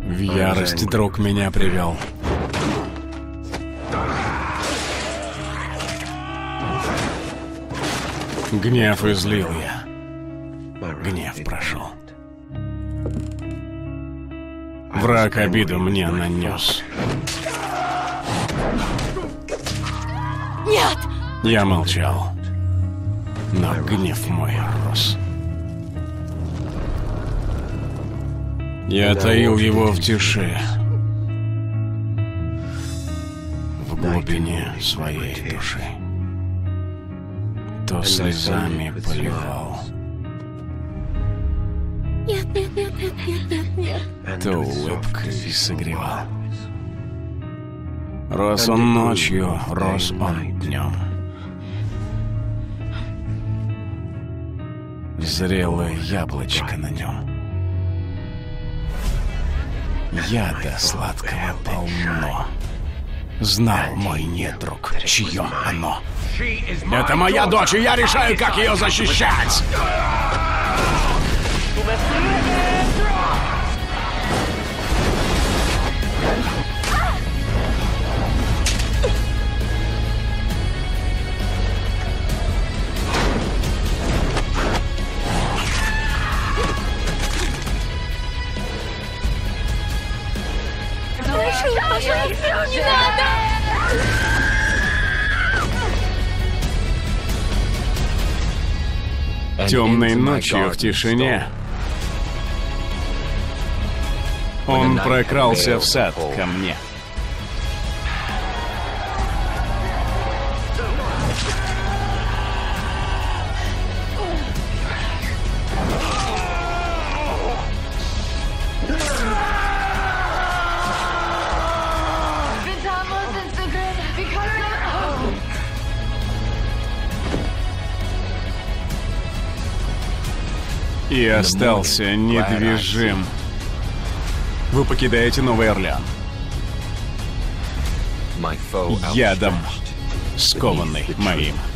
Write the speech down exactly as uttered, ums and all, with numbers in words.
В ярость друг меня привел. Гнев излил я. Гнев прошел. Враг обиду мне нанес. Нет! Я молчал, но гнев мой рос. Я таил его в тиши, в глубине своей души. То слезами поливал, Нет, нет, нет, нет, нет, нет, нет. то улыбкой согревал. Рос он ночью, рос он днем. Зрелое яблочко на нем. Яда сладкого полно. Знал мой недруг, чье оно. Это моя дочь, и я решаю, как ее защищать. Прошу, пожалуйста, не надо! Темной ночью в тишине он прокрался в сад ко мне. И остался недвижим. Вы покидаете Новый Орлеан. Ядом, скованный моим.